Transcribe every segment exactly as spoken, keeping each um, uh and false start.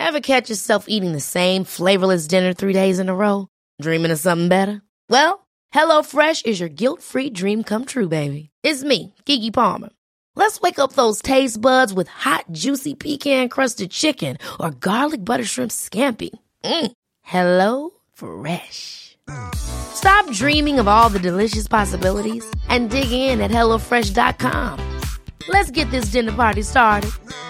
Ever catch yourself eating the same flavorless dinner three days in a row? Dreaming of something better? Well, HelloFresh is your guilt-free dream come true, baby. It's me, Keke Palmer. Let's wake up those taste buds with hot, juicy pecan-crusted chicken or garlic butter shrimp scampi. Mm. Hello Fresh. Stop dreaming of all the delicious possibilities and dig in at hello fresh dot com. Let's get this dinner party started.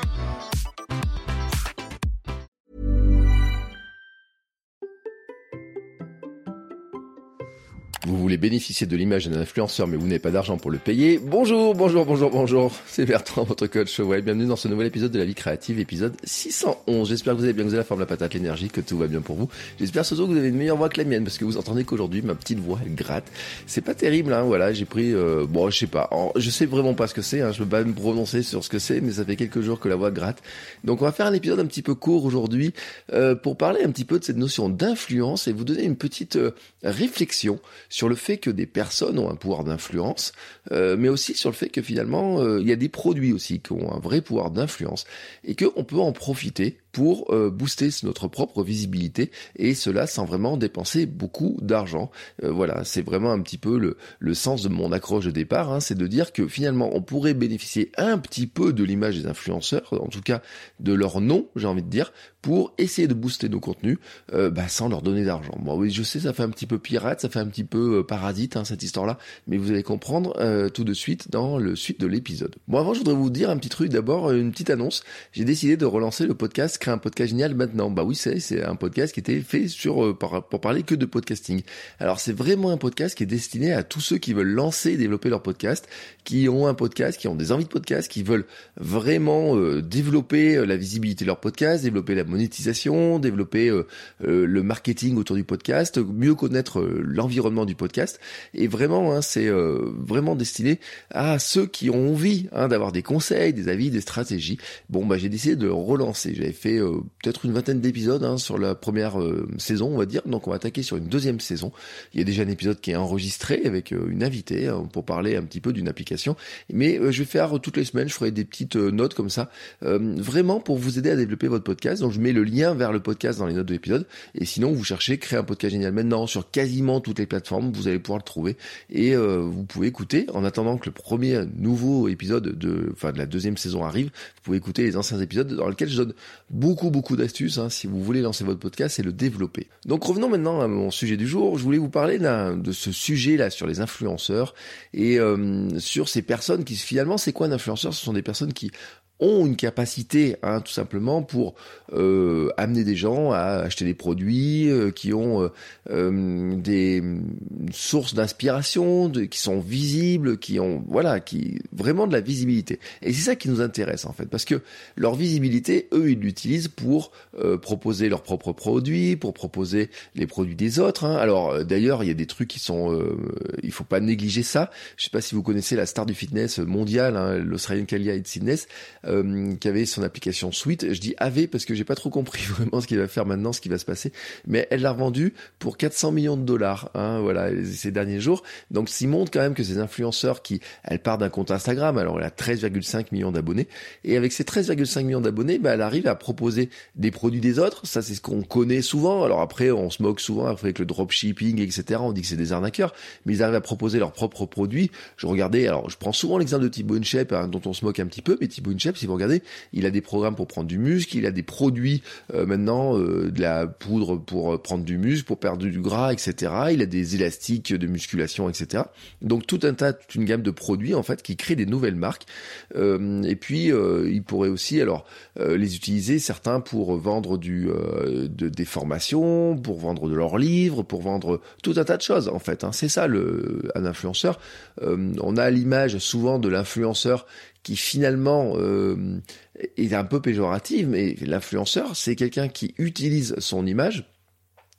Vous voulez bénéficier de l'image d'un influenceur mais vous n'avez pas d'argent pour le payer? Bonjour, bonjour, bonjour, bonjour. C'est Bertrand, votre coach. Ouais, bienvenue dans ce nouvel épisode de La Vie Créative, épisode six cent onze. J'espère que vous allez bien, que vous avez la forme, la patate, l'énergie, que tout va bien pour vous. J'espère surtout que vous avez une meilleure voix que la mienne parce que vous entendez qu'aujourd'hui, ma petite voix, elle gratte. C'est pas terrible, hein, voilà, j'ai pris, euh, bon, je sais pas, alors, je sais vraiment pas ce que c'est, hein, je peux pas me prononcer sur ce que c'est, mais ça fait quelques jours que la voix gratte. Donc on va faire un épisode un petit peu court aujourd'hui, euh, pour parler un petit peu de cette notion d'influence et vous donner une petite euh, réflexion sur le fait que des personnes ont un pouvoir d'influence, euh, mais aussi sur le fait que finalement, euh, il y a des produits aussi qui ont un vrai pouvoir d'influence et qu'on peut en profiter pour euh, booster notre propre visibilité et cela sans vraiment dépenser beaucoup d'argent. Euh, voilà, c'est vraiment un petit peu le, le sens de mon accroche de départ, hein, c'est de dire que finalement on pourrait bénéficier un petit peu de l'image des influenceurs, en tout cas de leur nom, j'ai envie de dire, pour essayer de booster nos contenus euh, bah, sans leur donner d'argent. Bon oui, je sais, ça fait un petit peu pirate, ça fait un petit peu euh, parasite, hein, cette histoire-là, mais vous allez comprendre euh, tout de suite dans le suite de l'épisode. Bon, avant, je voudrais vous dire un petit truc, d'abord, une petite annonce. J'ai décidé de relancer le podcast Créer un podcast génial maintenant. Bah oui, c'est, c'est un podcast qui était fait sur, euh, par, pour parler que de podcasting. Alors, c'est vraiment un podcast qui est destiné à tous ceux qui veulent lancer et développer leur podcast, qui ont un podcast, qui ont des envies de podcast, qui veulent vraiment euh, développer euh, la visibilité de leur podcast, développer la monétisation, développer euh, euh, le marketing autour du podcast, mieux connaître euh, l'environnement du podcast. Et vraiment, hein, c'est euh, vraiment destiné à ceux qui ont envie hein, d'avoir des conseils, des avis, des stratégies. Bon, bah j'ai décidé de relancer. J'avais fait euh, peut-être une vingtaine d'épisodes hein, sur la première euh, saison, on va dire. Donc on va attaquer sur une deuxième saison. Il y a déjà un épisode qui est enregistré avec euh, une invitée hein, pour parler un petit peu d'une application. Mais euh, je vais faire euh, toutes les semaines, je ferai des petites euh, notes comme ça, euh, vraiment pour vous aider à développer votre podcast. Donc je mets le lien vers le podcast dans les notes de l'épisode. Et sinon, vous cherchez Créer un podcast génial maintenant sur quasiment toutes les plateformes, vous allez pouvoir le trouver. Et euh, vous pouvez écouter, en attendant que le premier nouveau épisode de, enfin de la deuxième saison arrive, vous pouvez écouter les anciens épisodes dans lesquels je donne beaucoup beaucoup d'astuces hein, si vous voulez lancer votre podcast et le développer. Donc revenons maintenant à mon sujet du jour. Je voulais vous parler d'un, de ce sujet là sur les influenceurs et euh, sur ces personnes qui finalement, c'est quoi un influenceur? Ce sont des personnes qui ont une capacité, hein, tout simplement, pour euh, amener des gens à acheter des produits, euh, qui ont euh, euh, des sources d'inspiration, de, qui sont visibles, qui ont, voilà, qui vraiment de la visibilité. Et c'est ça qui nous intéresse en fait, parce que leur visibilité, eux, ils l'utilisent pour euh, proposer leurs propres produits, pour proposer les produits des autres. Hein. Alors euh, d'ailleurs, il y a des trucs qui sont, euh, il faut pas négliger ça. Je sais pas si vous connaissez la star du fitness mondial, hein, l'Australienne Kalia Fitness. Euh, qui avait son application Sweet. Je dis avait parce que j'ai pas trop compris vraiment ce qu'il va faire maintenant, ce qui va se passer. Mais elle l'a revendu pour quatre cents millions de dollars, hein, voilà, ces derniers jours. Donc, ça montre quand même que ces influenceurs qui, elle part d'un compte Instagram, alors elle a treize virgule cinq millions d'abonnés. Et avec ces treize virgule cinq millions d'abonnés, bah, elle arrive à proposer des produits des autres. Ça, c'est ce qu'on connaît souvent. Alors après, on se moque souvent avec le dropshipping, et cetera. On dit que c'est des arnaqueurs. Mais ils arrivent à proposer leurs propres produits. Je regardais, alors, je prends souvent l'exemple de Thibaut InShape, hein, dont on se moque un petit peu, mais Thibaut InShape, si vous regardez, il a des programmes pour prendre du muscle, il a des produits euh, maintenant, euh, de la poudre pour prendre du muscle, pour perdre du gras, et cetera. Il a des élastiques de musculation, et cetera. Donc tout un tas, toute une gamme de produits en fait qui créent des nouvelles marques. Euh, et puis euh, il pourrait aussi alors euh, les utiliser certains pour vendre du euh, de, des formations, pour vendre de leurs livres, pour vendre tout un tas de choses en fait. Hein. C'est ça le un influenceur. Euh, on a l'image souvent de l'influenceur qui finalement euh, est un peu péjorative, mais l'influenceur, c'est quelqu'un qui utilise son image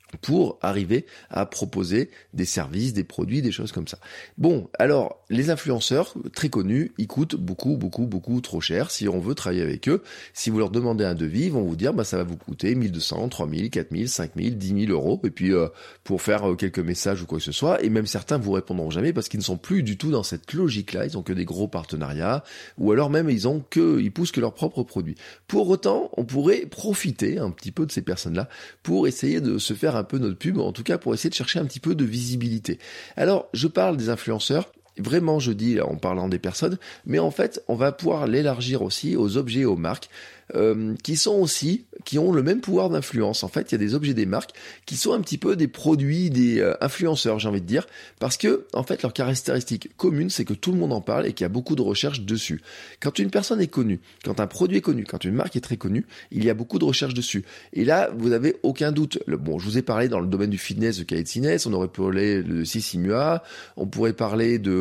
pour arriver à proposer des services, des produits, des choses comme ça. Bon, alors, les influenceurs, très connus, ils coûtent beaucoup, beaucoup, beaucoup trop cher. Si on veut travailler avec eux, si vous leur demandez un devis, ils vont vous dire, bah, ça va vous coûter mille deux cents, trois mille, quatre mille, cinq mille, dix mille euros, et puis, euh, pour faire euh, quelques messages ou quoi que ce soit, et même certains vous répondront jamais parce qu'ils ne sont plus du tout dans cette logique-là, ils ont que des gros partenariats, ou alors même, ils ont que, ils poussent que leurs propres produits. Pour autant, on pourrait profiter un petit peu de ces personnes-là pour essayer de se faire un peu notre pub, en tout cas pour essayer de chercher un petit peu de visibilité. Alors, je parle des influenceurs, vraiment je dis en parlant des personnes, mais en fait, on va pouvoir l'élargir aussi aux objets et aux marques, euh, qui sont aussi, qui ont le même pouvoir d'influence. En fait, il y a des objets des marques qui sont un petit peu des produits des euh, influenceurs, j'ai envie de dire, parce que, en fait, leur caractéristique commune, c'est que tout le monde en parle et qu'il y a beaucoup de recherches dessus. Quand une personne est connue, quand un produit est connu, quand une marque est très connue, il y a beaucoup de recherches dessus. Et là, vous avez aucun doute. Le, bon, je vous ai parlé dans le domaine du fitness de Khaled Sinès, on aurait parlé de Sissi Mua, on pourrait parler de,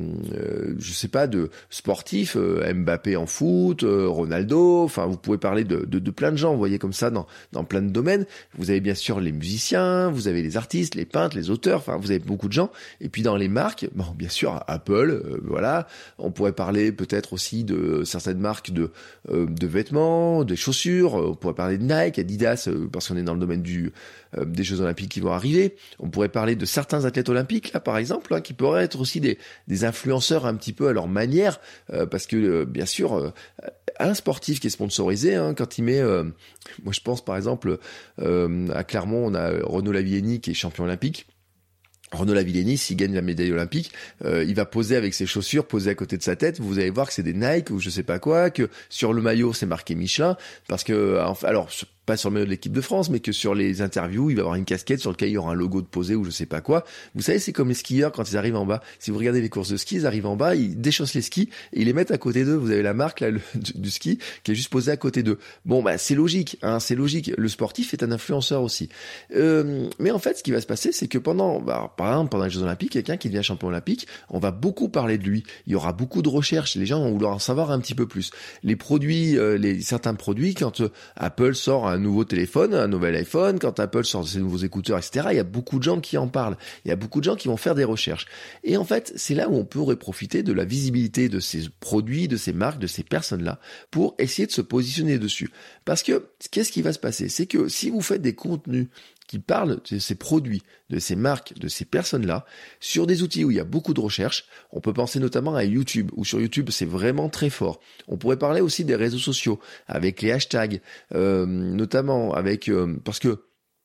euh, je sais pas, de sportifs, euh, Mbappé en foot, euh, Ronaldo, enfin, vous pouvez parler de, de, de plein de gens, vous voyez, comme ça, dans, dans plein de domaines. Vous avez bien sûr les musiciens, vous avez les artistes, les peintres, les auteurs, enfin, vous avez beaucoup de gens. Et puis dans les marques, bon, bien sûr, Apple, euh, voilà. On pourrait parler peut-être aussi de certaines marques de, euh, de vêtements, des chaussures. On pourrait parler de Nike, Adidas, euh, parce qu'on est dans le domaine du, euh, des Jeux Olympiques qui vont arriver. On pourrait parler de certains athlètes olympiques, là, par exemple, hein, qui pourraient être aussi des, des influenceurs un petit peu à leur manière, euh, parce que, euh, bien sûr, euh, un sportif qui est sponsorisé, hein, quand il met, euh, moi je pense par exemple euh, à Clermont, on a Renaud Lavillenie qui est champion olympique. Renaud Lavillenie, s'il gagne la médaille olympique, euh, il va poser avec ses chaussures, poser à côté de sa tête. Vous allez voir que c'est des Nike ou je sais pas quoi, que sur le maillot c'est marqué Michelin, parce que enfin, alors pas sur le maillot de l'équipe de France, mais que sur les interviews, il va avoir une casquette sur laquelle il y aura un logo de posé ou je sais pas quoi. Vous savez, c'est comme les skieurs quand ils arrivent en bas. Si vous regardez les courses de ski, ils arrivent en bas, ils déchaussent les skis et ils les mettent à côté d'eux. Vous avez la marque là le, du, du ski qui est juste posée à côté d'eux. Bon, bah c'est logique, hein, c'est logique. Le sportif est un influenceur aussi. Euh, mais en fait, ce qui va se passer, c'est que pendant, bah, par exemple, pendant les Jeux Olympiques, quelqu'un qui devient champion olympique, on va beaucoup parler de lui. Il y aura beaucoup de recherches. Les gens vont vouloir en savoir un petit peu plus. Les produits, euh, les certains produits, quand euh, Apple sort un nouveau téléphone, un nouvel iPhone, quand Apple sort ses nouveaux écouteurs, et cetera, il y a beaucoup de gens qui en parlent. Il y a beaucoup de gens qui vont faire des recherches. Et en fait, c'est là où on pourrait profiter de la visibilité de ces produits, de ces marques, de ces personnes-là, pour essayer de se positionner dessus. Parce que, qu'est-ce qui va se passer? C'est que si vous faites des contenus qui parlent de ces produits, de ces marques, de ces personnes-là, sur des outils où il y a beaucoup de recherches. On peut penser notamment à YouTube, où sur YouTube, c'est vraiment très fort. On pourrait parler aussi des réseaux sociaux, avec les hashtags, euh, notamment avec... Euh, parce que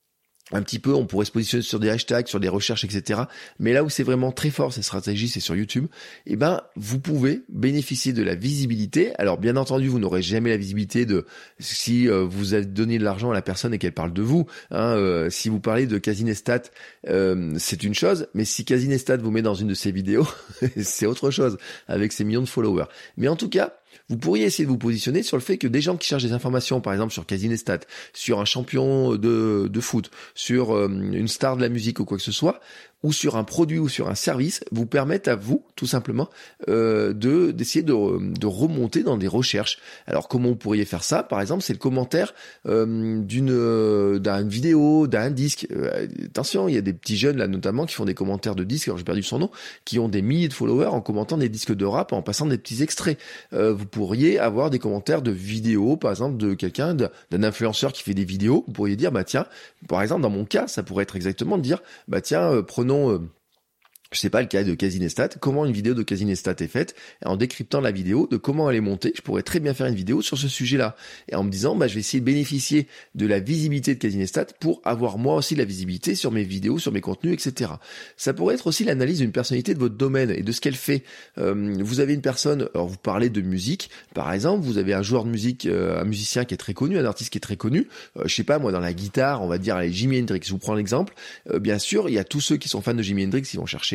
un petit peu, on pourrait se positionner sur des hashtags, sur des recherches, et cetera. Mais là où c'est vraiment très fort, cette stratégie, c'est sur YouTube. Eh ben, vous pouvez bénéficier de la visibilité. Alors, bien entendu, vous n'aurez jamais la visibilité de si euh, vous avez donné de l'argent à la personne et qu'elle parle de vous. Hein, euh, si vous parlez de Casinestat, euh, c'est une chose. Mais si Casinestat vous met dans une de ses vidéos, c'est autre chose, avec ses millions de followers. Mais en tout cas, vous pourriez essayer de vous positionner sur le fait que des gens qui cherchent des informations, par exemple sur Casinestat, sur un champion de, de foot, sur euh, une star de la musique ou quoi que ce soit, ou sur un produit ou sur un service, vous permettent à vous, tout simplement, euh, de d'essayer de, de remonter dans des recherches. Alors comment vous pourriez faire ça? Par exemple, c'est le commentaire euh, d'une euh, d'une vidéo, d'un disque. Euh, attention, il y a des petits jeunes là notamment qui font des commentaires de disques, alors j'ai perdu son nom, qui ont des milliers de followers en commentant des disques de rap, en passant des petits extraits. Euh, vous pourriez avoir des commentaires de vidéos, par exemple de quelqu'un, d'un influenceur qui fait des vidéos. Vous pourriez dire, bah tiens, par exemple dans mon cas, ça pourrait être exactement de dire, bah tiens, euh, prenons Euh, je sais pas le cas de Casinestat, comment une vidéo de Casinestat est faite, et en décryptant la vidéo, de comment elle est montée, je pourrais très bien faire une vidéo sur ce sujet-là, et en me disant, bah, je vais essayer de bénéficier de la visibilité de Casinestat pour avoir moi aussi la visibilité sur mes vidéos, sur mes contenus, et cetera. Ça pourrait être aussi l'analyse d'une personnalité de votre domaine et de ce qu'elle fait. Euh, vous avez une personne, alors vous parlez de musique, par exemple, vous avez un joueur de musique, euh, un musicien qui est très connu, un artiste qui est très connu, euh, je sais pas, moi, dans la guitare, on va dire, allez, Jimi Hendrix, je vous prends l'exemple, euh, bien sûr, il y a tous ceux qui sont fans de Jimi Hendrix, ils vont chercher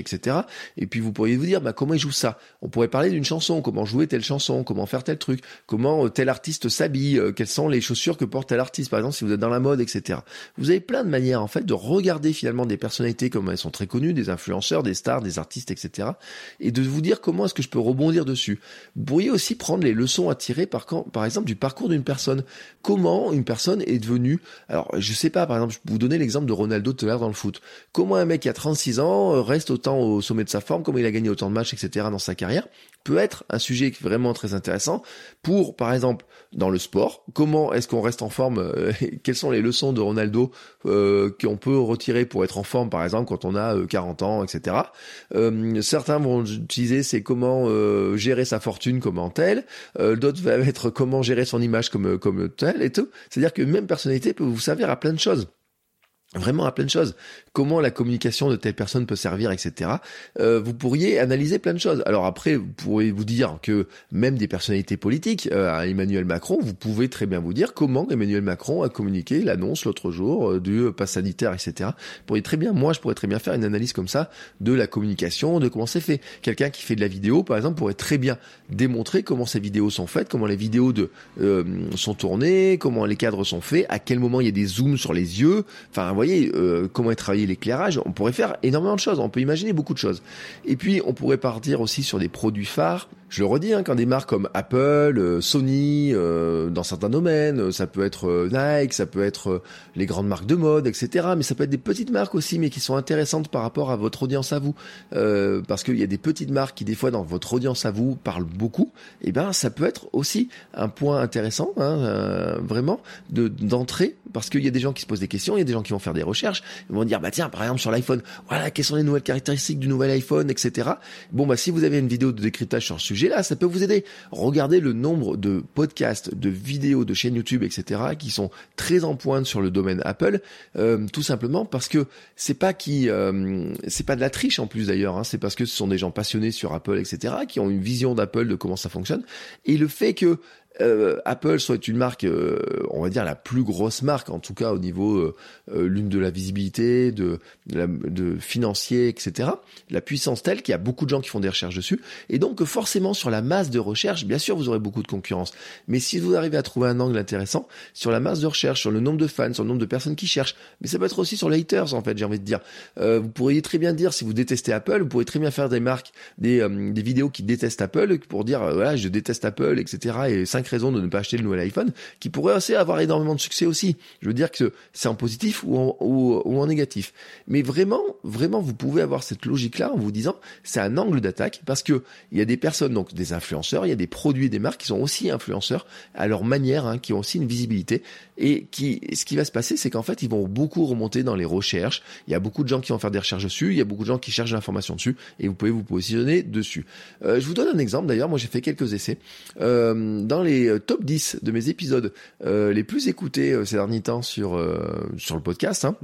cetera. Et puis vous pourriez vous dire, bah comment il joue ça? On pourrait parler d'une chanson, comment jouer telle chanson, comment faire tel truc, comment euh, tel artiste s'habille, euh, quelles sont les chaussures que porte tel artiste, par exemple si vous êtes dans la mode, et cetera. Vous avez plein de manières en fait de regarder finalement des personnalités comme elles sont très connues, des influenceurs, des stars, des artistes, et cetera. Et de vous dire comment est-ce que je peux rebondir dessus. Vous pourriez aussi prendre les leçons à tirer par, par exemple du parcours d'une personne. Comment une personne est devenue, alors je sais pas, par exemple, je peux vous donner l'exemple de Ronaldo tout à l'heure dans le foot. Comment un mec qui a trente-six ans reste autant au sommet de sa forme, comment il a gagné autant de matchs, et cetera dans sa carrière, peut être un sujet vraiment très intéressant pour, par exemple, dans le sport. Comment est-ce qu'on reste en forme euh, quelles sont les leçons de Ronaldo euh, qu'on peut retirer pour être en forme, par exemple, quand on a euh, quarante ans, et cetera. Euh, certains vont utiliser c'est comment euh, gérer sa fortune comme tel, euh, d'autres va être comment gérer son image comme comme tel et tout. C'est-à-dire que même personnalité peut vous servir à plein de choses. Vraiment à plein de choses. Comment la communication de telle personne peut servir, et cetera. Euh, vous pourriez analyser plein de choses. Alors après, vous pourriez vous dire que même des personnalités politiques, euh, à Emmanuel Macron, vous pouvez très bien vous dire comment Emmanuel Macron a communiqué l'annonce l'autre jour euh, du pass sanitaire, et cetera. Vous pourriez très bien, moi, je pourrais très bien faire une analyse comme ça de la communication, de comment c'est fait. Quelqu'un qui fait de la vidéo, par exemple, pourrait très bien démontrer comment ces vidéos sont faites, comment les vidéos de euh, sont tournées, comment les cadres sont faits, à quel moment il y a des zooms sur les yeux. Enfin, vous voyez, euh, comment est travaillé l'éclairage, on pourrait faire énormément de choses, on peut imaginer beaucoup de choses. Et puis, on pourrait partir aussi sur des produits phares. Je le redis, hein, quand des marques comme Apple, euh, Sony, euh, dans certains domaines, ça peut être euh, Nike, ça peut être euh, les grandes marques de mode, et cetera. Mais ça peut être des petites marques aussi, mais qui sont intéressantes par rapport à votre audience à vous. Euh, parce qu'il y a des petites marques qui, des fois, dans votre audience à vous, parlent beaucoup. Et ben, ça peut être aussi un point intéressant, hein, euh, vraiment, de d'entrée, parce qu'il y a des gens qui se posent des questions, il y a des gens qui vont faire des recherches, ils vont dire, bah tiens, par exemple, sur l'iPhone, voilà, quelles sont les nouvelles caractéristiques du nouvel iPhone, et cetera. Bon, bah si vous avez une vidéo de décryptage sur ce sujet, là, ça peut vous aider. Regardez le nombre de podcasts, de vidéos, de chaînes YouTube, et cetera qui sont très en pointe sur le domaine Apple, euh, tout simplement parce que c'est pas qui, euh, c'est pas de la triche en plus d'ailleurs, hein, c'est parce que ce sont des gens passionnés sur Apple, et cetera qui ont une vision d'Apple de comment ça fonctionne. Et le fait que Euh, Apple soit une marque, euh, on va dire la plus grosse marque, en tout cas au niveau euh, euh, l'une de la visibilité, de, de, la, de financier, et cetera. La puissance telle qu'il y a beaucoup de gens qui font des recherches dessus, et donc forcément sur la masse de recherche, bien sûr vous aurez beaucoup de concurrence. Mais si vous arrivez à trouver un angle intéressant sur la masse de recherche, sur le nombre de fans, sur le nombre de personnes qui cherchent, mais ça peut être aussi sur les haters en fait, j'ai envie de dire. Euh, vous pourriez très bien dire si vous détestez Apple, vous pourriez très bien faire des marques, des, euh, des vidéos qui détestent Apple pour dire euh, voilà je déteste Apple, et cetera. Et cinq raisons de ne pas acheter le nouvel iPhone, qui pourrait aussi avoir énormément de succès aussi. Je veux dire que c'est en positif ou en, ou, ou en négatif. Mais vraiment, vraiment, vous pouvez avoir cette logique-là en vous disant, c'est un angle d'attaque parce que il y a des personnes, donc des influenceurs, il y a des produits et des marques qui sont aussi influenceurs à leur manière, hein, qui ont aussi une visibilité et qui, ce qui va se passer, c'est qu'en fait, ils vont beaucoup remonter dans les recherches. Il y a beaucoup de gens qui vont faire des recherches dessus, il y a beaucoup de gens qui cherchent de l'information dessus et vous pouvez vous positionner dessus. Euh, je vous donne un exemple d'ailleurs, moi j'ai fait quelques essais. Euh, dans les top dix de mes épisodes euh, les plus écoutés euh, ces derniers temps sur euh, sur le podcast, hein.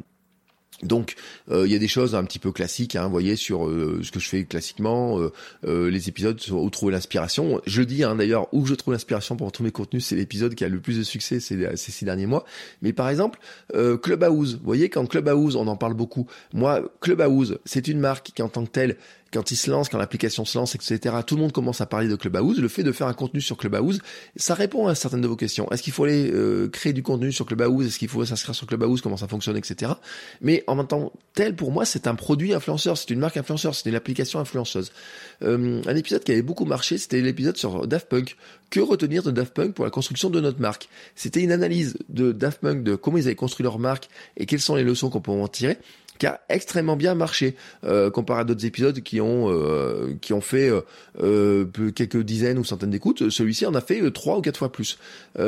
Donc il euh, y a des choses un petit peu classiques, hein, vous voyez, sur euh, ce que je fais classiquement, euh, euh, les épisodes sur où trouver l'inspiration. Je dis hein, d'ailleurs où je trouve l'inspiration pour tous mes contenus, c'est l'épisode qui a le plus de succès ces, ces six derniers mois. Mais par exemple, euh, Clubhouse, vous voyez, quand Clubhouse, on en parle beaucoup. Moi, Clubhouse, c'est une marque qui en tant que telle, quand il se lance, quand l'application se lance, et cetera, tout le monde commence à parler de Clubhouse. Le fait de faire un contenu sur Clubhouse, ça répond à certaines de vos questions. Est-ce qu'il faut aller euh, créer du contenu sur Clubhouse? Est-ce qu'il faut s'inscrire sur Clubhouse? Comment ça fonctionne, et cetera. Mais en même temps, tel pour moi, c'est un produit influenceur, c'est une marque influenceur, c'est une application influenceuse. Euh, un épisode qui avait beaucoup marché, c'était l'épisode sur Daft Punk. Que retenir de Daft Punk pour la construction de notre marque? C'était une analyse de Daft Punk, de comment ils avaient construit leur marque et quelles sont les leçons qu'on peut en tirer, qui a extrêmement bien marché euh, comparé à d'autres épisodes qui ont euh, qui ont fait euh, quelques dizaines ou centaines d'écoutes. Celui-ci en a fait trois ou quatre fois plus.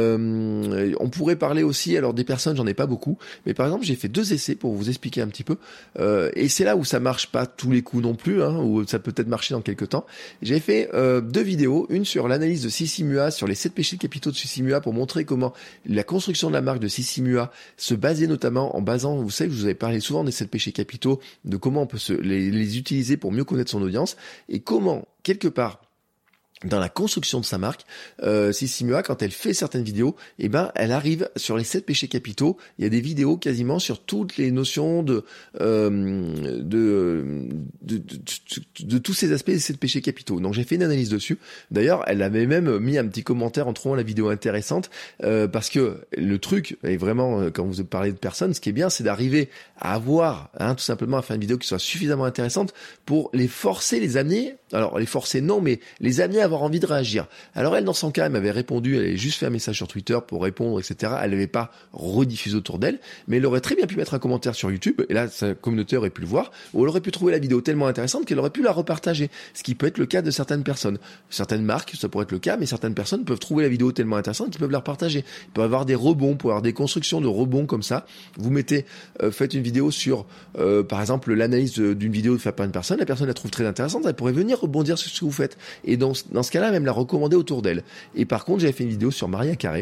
Euh, on pourrait parler aussi, alors des personnes, j'en ai pas beaucoup, mais par exemple j'ai fait deux essais pour vous expliquer un petit peu. Euh, et c'est là où ça marche pas tous les coups non plus, hein, où ça peut peut-être marcher dans quelques temps. J'ai fait euh, deux vidéos, une sur l'analyse de Sissimua, sur les sept péchés capitaux de Sissimua, pour montrer comment la construction de la marque de Sissimua se basait notamment en basant, vous savez, je vous avais parlé souvent des sept péchés capitaux, de comment on peut se, les, les utiliser pour mieux connaître son audience et comment, quelque part, dans la construction de sa marque, euh, Sissi Mua, quand elle fait certaines vidéos, eh ben, elle arrive sur les sept péchés capitaux. Il y a des vidéos quasiment sur toutes les notions de euh, de, de, de, de, de tous ces aspects des sept péchés capitaux. Donc j'ai fait une analyse dessus. D'ailleurs, elle avait même mis un petit commentaire en trouvant la vidéo intéressante, euh, parce que le truc est vraiment, quand vous parlez de personnes, ce qui est bien, c'est d'arriver à avoir, hein, tout simplement, à faire une vidéo qui soit suffisamment intéressante pour les forcer, les amener. Alors les forcer non, mais les amener à avoir envie de réagir. Alors elle, dans son cas, elle m'avait répondu, elle avait juste fait un message sur Twitter pour répondre, et cetera. Elle n'avait pas rediffusé autour d'elle, mais elle aurait très bien pu mettre un commentaire sur YouTube, et là, sa communauté aurait pu le voir, ou elle aurait pu trouver la vidéo tellement intéressante qu'elle aurait pu la repartager, ce qui peut être le cas de certaines personnes. Certaines marques, ça pourrait être le cas, mais certaines personnes peuvent trouver la vidéo tellement intéressante qu'ils peuvent la repartager. Il peut y avoir des rebonds, il peut y avoir des constructions de rebonds comme ça. Vous mettez, euh, faites une vidéo sur, euh, par exemple, l'analyse d'une vidéo faite par une personne, la personne la trouve très intéressante, elle pourrait venir rebondir sur ce que vous faites. Et dans, dans ce cas-là, même la recommander autour d'elle. Et par contre, j'avais fait une vidéo sur Mariah Carey,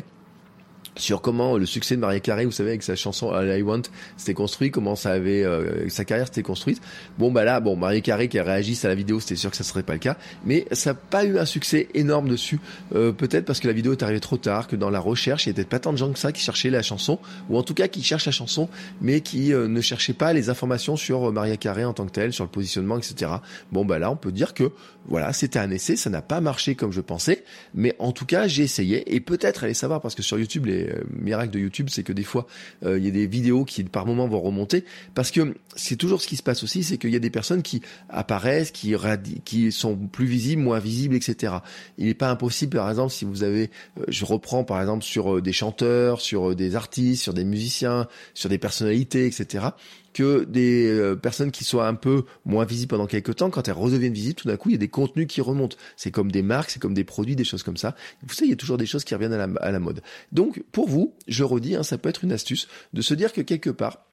sur comment le succès de Mariah Carey, vous savez, avec sa chanson All I Want, s'était construit, comment ça avait, euh, sa carrière s'était construite. Bon, bah là, bon, Mariah Carey qui réagisse à la vidéo, c'était sûr que ça serait pas le cas, mais ça n'a pas eu un succès énorme dessus, euh, peut-être parce que la vidéo est arrivée trop tard, que dans la recherche, il y a peut-être pas tant de gens que ça qui cherchaient la chanson, ou en tout cas qui cherchent la chanson, mais qui euh, ne cherchaient pas les informations sur Mariah Carey en tant que telle, sur le positionnement, et cetera. Bon, bah là, on peut dire que, voilà, c'était un essai, ça n'a pas marché comme je pensais, mais en tout cas, j'ai essayé, et peut-être, allez savoir, parce que sur YouTube, les euh, miracles de YouTube, c'est que des fois, euh, il y a des vidéos qui, par moments, vont remonter, parce que c'est toujours ce qui se passe aussi, c'est qu'il y a des personnes qui apparaissent, qui, radi- qui sont plus visibles, moins visibles, et cetera. Il n'est pas impossible, par exemple, si vous avez, euh, je reprends, par exemple, sur euh, des chanteurs, sur euh, des artistes, sur des musiciens, sur des personnalités, et cetera, que des euh, personnes qui soient un peu moins visibles pendant quelques temps, quand elles redeviennent visibles, tout d'un coup, il y a des contenus qui remontent. C'est comme des marques, c'est comme des produits, des choses comme ça. Vous savez, il y a toujours des choses qui reviennent à la, à la mode. Donc, pour vous, je redis, hein, ça peut être une astuce de se dire que quelque part,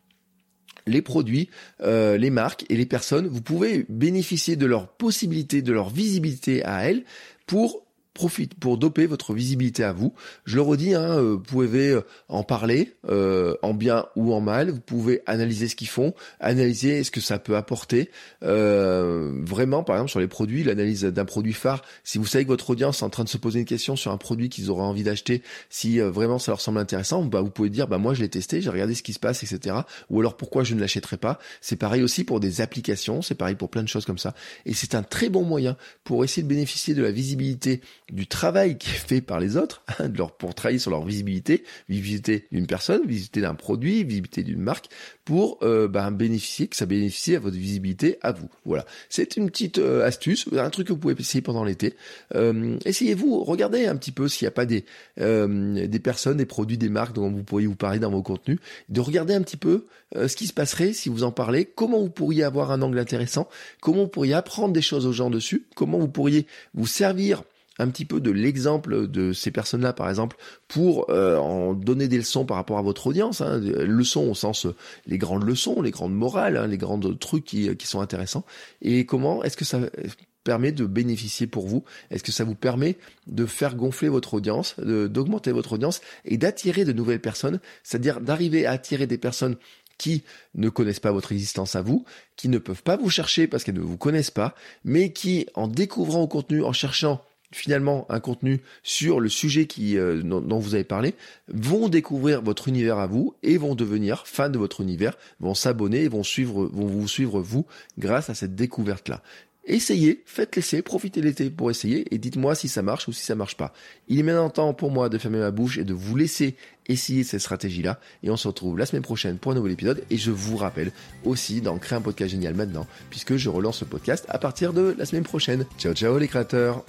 les produits, euh, les marques et les personnes, vous pouvez bénéficier de leur possibilité, de leur visibilité à elles pour profite pour doper votre visibilité à vous. Je le redis, hein, vous pouvez en parler, euh, en bien ou en mal. Vous pouvez analyser ce qu'ils font, analyser ce que ça peut apporter. Euh, vraiment, par exemple, sur les produits, l'analyse d'un produit phare. Si vous savez que votre audience est en train de se poser une question sur un produit qu'ils auraient envie d'acheter, si euh, vraiment ça leur semble intéressant, bah vous pouvez dire, bah moi je l'ai testé, j'ai regardé ce qui se passe, et cetera. Ou alors pourquoi je ne l'achèterai pas. C'est pareil aussi pour des applications, c'est pareil pour plein de choses comme ça. Et c'est un très bon moyen pour essayer de bénéficier de la visibilité du travail qui est fait par les autres, hein, de leur, pour travailler sur leur visibilité, visibilité d'une personne, visibilité d'un produit, visibilité d'une marque, pour euh, ben, bénéficier, que ça bénéficie à votre visibilité à vous. Voilà, c'est une petite euh, astuce, un truc que vous pouvez essayer pendant l'été. Euh, essayez-vous, regardez un petit peu s'il n'y a pas des euh, des personnes, des produits, des marques dont vous pourriez vous parler dans vos contenus, de regarder un petit peu euh, ce qui se passerait si vous en parlez, comment vous pourriez avoir un angle intéressant, comment vous pourriez apprendre des choses aux gens dessus, comment vous pourriez vous servir un petit peu de l'exemple de ces personnes-là, par exemple, pour euh, en donner des leçons par rapport à votre audience, hein, leçons au sens euh, les grandes leçons, les grandes morales, hein, les grands trucs qui, qui sont intéressants. Et comment est-ce que ça permet de bénéficier pour vous? Est-ce que ça vous permet de faire gonfler votre audience, de, d'augmenter votre audience et d'attirer de nouvelles personnes, c'est-à-dire d'arriver à attirer des personnes qui ne connaissent pas votre existence à vous, qui ne peuvent pas vous chercher parce qu'elles ne vous connaissent pas, mais qui, en découvrant au contenu, en cherchant finalement un contenu sur le sujet qui euh, dont, dont vous avez parlé, vont découvrir votre univers à vous et vont devenir fans de votre univers, vont s'abonner et vont suivre, vont vous suivre vous grâce à cette découverte-là. Essayez, faites l'essai, profitez de l'été pour essayer et dites-moi si ça marche ou si ça marche pas. Il est maintenant temps pour moi de fermer ma bouche et de vous laisser essayer cette stratégie-là et on se retrouve la semaine prochaine pour un nouvel épisode et je vous rappelle aussi d'en créer un podcast génial maintenant puisque je relance le podcast à partir de la semaine prochaine. Ciao ciao les créateurs.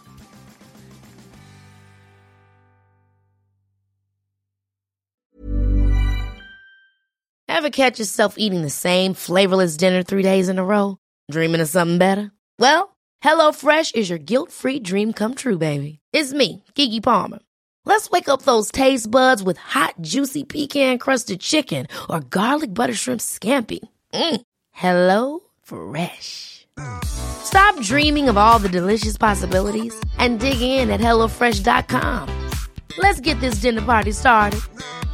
Ever catch yourself eating the same flavorless dinner three days in a row? Dreaming of something better? Well, HelloFresh is your guilt-free dream come true, baby. It's me, Keke Palmer. Let's wake up those taste buds with hot, juicy pecan-crusted chicken or garlic butter shrimp scampi. Mm. Hello Fresh. Stop dreaming of all the delicious possibilities and dig in at hello fresh dot com. Let's get this dinner party started.